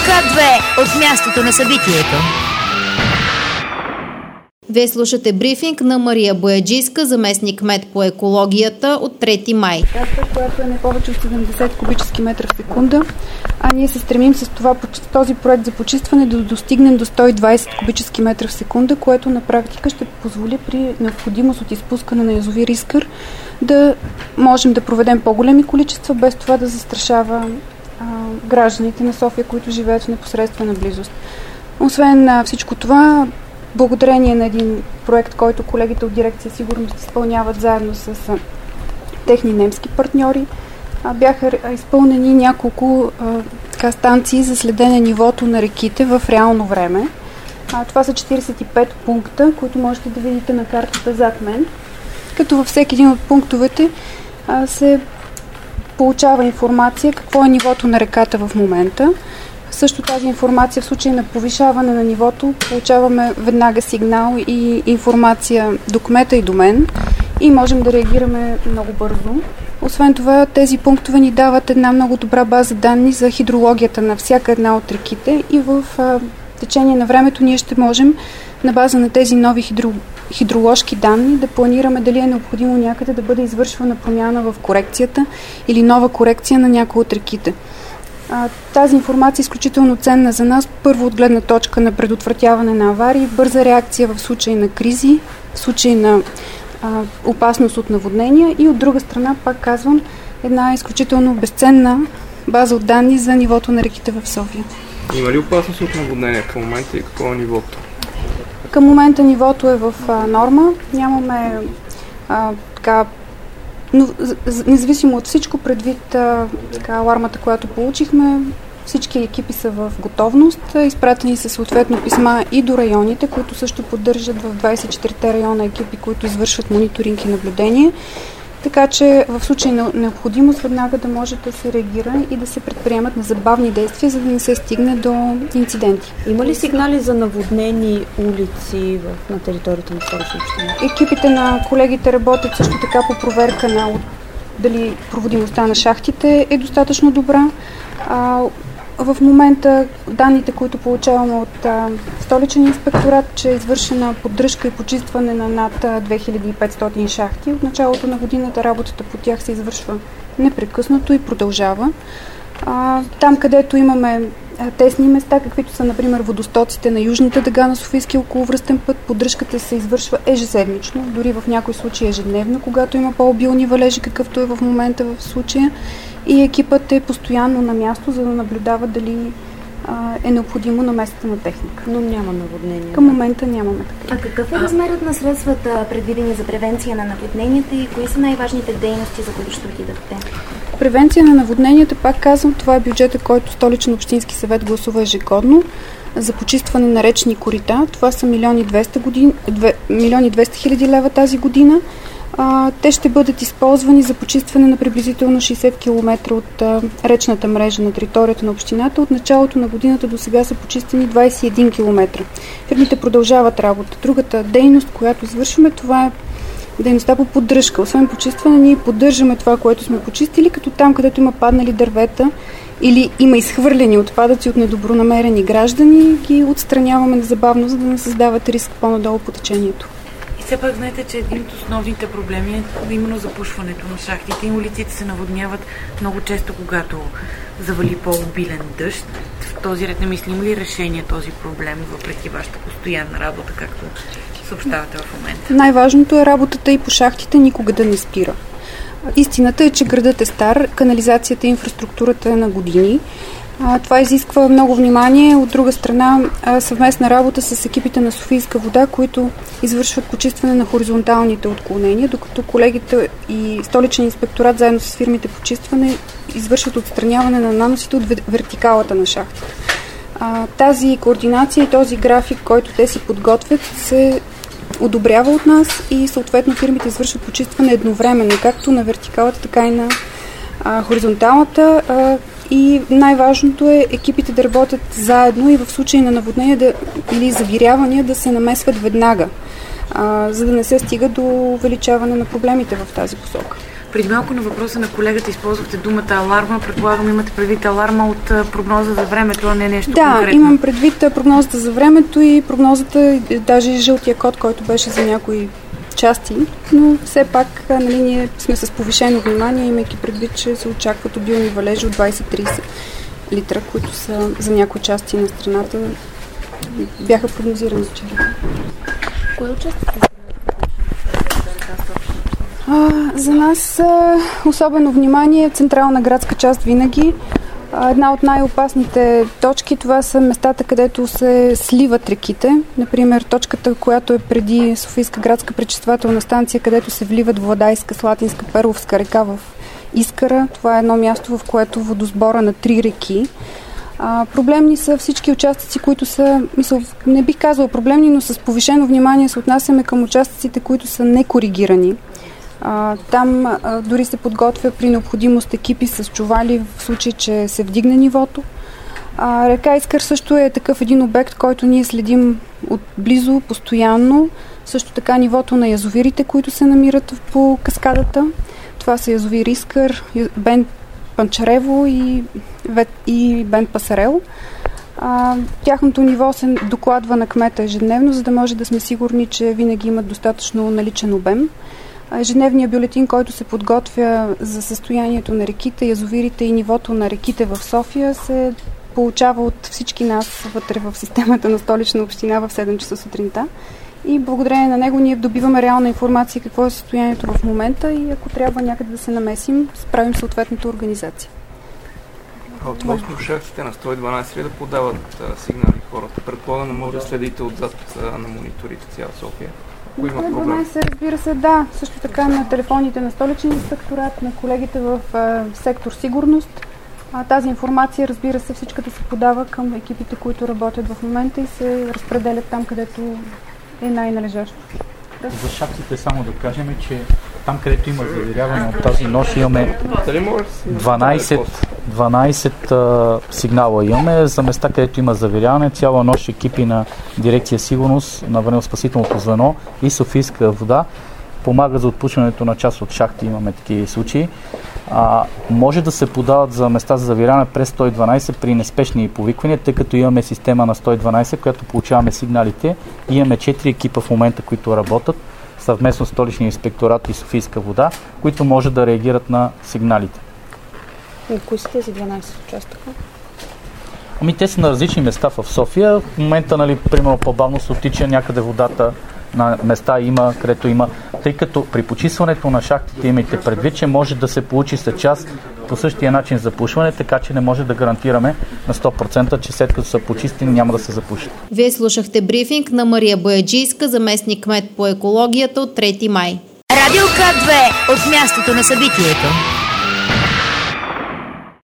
Обхват 2 от мястото на събитието. Вие слушате брифинг на Мария Бояджийска, заместник-кмет по екологията от 3 май. Която е не повече от 70 кубически метра в секунда, а ние се стремим с този проект за почистване да достигнем до 120 кубически метра в секунда, което на практика ще позволи при необходимост от изпускане на язовир Искър да можем да проведем по-големи количества, без това да застрашава гражданите на София, които живеят в непосредствена близост. Освен всичко това, благодарение на един проект, който колегите от дирекция сигурност изпълняват заедно с техни немски партньори, бяха изпълнени няколко станции за следене нивото на реките в реално време. Това са 45 пункта, които можете да видите на картата зад мен, като във всеки един от пунктовете се получава информация какво е нивото на реката в момента. Също тази информация в случай на повишаване на нивото получаваме веднага сигнал и информация до кмета и до мен и можем да реагираме много бързо. Освен това, тези пунктове ни дават една много добра база данни за хидрологията на всяка една от реките и в течение на времето ние ще можем на база на тези нови хидроложки данни да планираме дали е необходимо някъде да бъде извършвана промяна в корекцията или нова корекция на някои от реките. Тази информация е изключително ценна за нас, първо от гледна точка на предотвратяване на аварии, бърза реакция в случай на кризи, в случай на опасност от наводнения и от друга страна, пак казвам, една изключително безценна база от данни за нивото на реките в София. Има ли опасност от наводнения към момента и какво е нивото? Към момента нивото е в норма, нямаме но независимо от всичко, предвид алармата, която получихме, всички екипи са в готовност. Изпратени са съответно писма и до районите, които също поддържат в 24-те района екипи, които извършват мониторинг и наблюдение. Така че в случай на необходимост веднага да може да се реагира и да се предприемат незабавни действия, за да не се стигне до инциденти. Има ли сигнали за наводнени улици на територията на Столична община? Екипите на колегите работят също така по проверка на дали проводимостта на шахтите е достатъчно добра. В момента данните, които получаваме от Столичен инспекторат, че е извършена поддръжка и почистване на над 2500 шахти. От началото на годината работата по тях се извършва непрекъснато и продължава. Там, където имаме тесни места, каквито са, например, водостоците на южната дъга на Софийския околовръстен път, поддръжката се извършва ежеседмично, дори в някои случаи ежедневно, когато има по-обилни валежи, какъвто е в момента в случая. И екипът е постоянно на място, за да наблюдава дали е необходимо намесата на техника. Но няма наводнения. Към момента нямаме така. А какъв е размерът на средствата, предвидени за превенция на наводненията и кои са най-важните дейности, за които ще отидат те? Превенция на наводненията, пак казвам, това е бюджета, който Столичен общински съвет гласува ежегодно за почистване на речни корита. Това са 1 200 хиляди лева тази година. Те ще бъдат използвани за почистване на приблизително 60 км от речната мрежа на територията на общината. От началото на годината до сега са почистени 21 км. Фирмите продължават работа. Другата дейност, която извършваме, това е дейността по поддръжка. Освен почистване, ние поддържаме това, което сме почистили, като там, където има паднали дървета или има изхвърлени отпадъци от недобронамерени граждани, ги отстраняваме незабавно, за да не създават риск по-надолу по течението. Все пак знаете, че един от основните проблеми е именно запушването на шахтите и улиците се наводняват много често, когато завали по-обилен дъжд. В този ред не мислим ли решение този проблем, въпреки вашата постоянна работа, както съобщавате в момента? Най-важното е работата и по шахтите никога да не спира. Истината е, че градът е стар, канализацията и инфраструктурата е на години. Това изисква много внимание. От друга страна, съвместна работа с екипите на Софийска вода, които извършват почистване на хоризонталните отклонения, докато колегите и Столичен инспекторат заедно с фирмите почистване извършват отстраняване на наносите от вертикалата на шахтата. Тази координация и този график, който те си подготвят, се одобрява от нас и съответно фирмите извършват почистване едновременно, както на вертикалата, така и на хоризонталната. И най-важното е екипите да работят заедно и в случай на наводнение или завирявания да се намесват веднага, за да не се стига до увеличаване на проблемите в тази посока. Преди малко на въпроса на колегата използвахте думата аларма. Предполагам, имате предвид аларма от прогноза за времето, а не нещо конкретно. Да, имам предвид прогнозата за времето и прогнозата, даже жълтия код, който беше за някои части, но все пак ние сме с повишено внимание, имайки предвид, че се очакват обилни валежи от 20-30 литра, които са за някои части на страната бяха прогнозирани за вчера. Кое участите? За нас особено внимание е централна градска част винаги. Една от най-опасните точки, това са местата, където се сливат реките. Например, точката, която е преди Софийска градска пречиствателна станция, където се вливат Владайска, Слатинска, Перловска река в Искъра. Това е едно място, в което водосбора на 3 реки. Проблемни са всички участъци, които са, не бих казала проблемни, но с повишено внимание се отнасяме към участъците, които са некоригирани. Там дори се подготвя при необходимост екипи с чували в случай, че се вдигне нивото. Река Искър също е такъв един обект, който ние следим отблизо, постоянно. Също така нивото на язовирите, които се намират по каскадата. Това са язовир Искър, Бен Панчарево и Бен Пасарел. Тяхното ниво се докладва на кмета ежедневно, за да може да сме сигурни, че винаги имат достатъчно наличен обем. Ежедневният бюлетин, който се подготвя за състоянието на реките, язовирите и нивото на реките в София, се получава от всички нас вътре в системата на Столична община в 7 часа сутринта. И благодарение на него ние добиваме реална информация какво е състоянието в момента и ако трябва някъде да се намесим, справим съответната организация. Относно шахтите на 112 ли да подават сигнали хората? Предполагам, може да следите отзад на мониторите цяла София. Ако има проблем. Разбира се, да. Също така на телефоните на Столичния инспекторат, на колегите в сектор сигурност. Тази информация, разбира се, всичката се подава към екипите, които работят в момента и се разпределят там, където е най-належащо. За шахтите само да кажем, че там, където има заверяване от тази нощ, имаме 12 сигнала имаме. За места, където има заверяване, цяла нощ екипи на дирекция сигурност, на аварийно-спасителното звено и Софийска вода помагат за отпушването на част от шахти. Имаме такива случаи. Може да се подават за места за завиряване през 112 при неспешни повиквания, тъй като имаме система на 112, която получаваме сигналите. И имаме 4 екипа в момента, които работят съвместно с Столичния инспекторат и Софийска вода, които може да реагират на сигналите. Кои са тези 12 участъка? Те са на различни места в София. В момента, примерно, по-бавно се оттича някъде водата, на места има, където има. Тъй като при почистването на шахтите имайте предвид, че може да се получи след час по същия начин запушване, така че не може да гарантираме на 100%, че след като са почистени няма да се запушат. Вие слушахте брифинг на Мария Бояджийска, заместник кмет по екологията от 3 май. Радио К2 от мястото на събитието.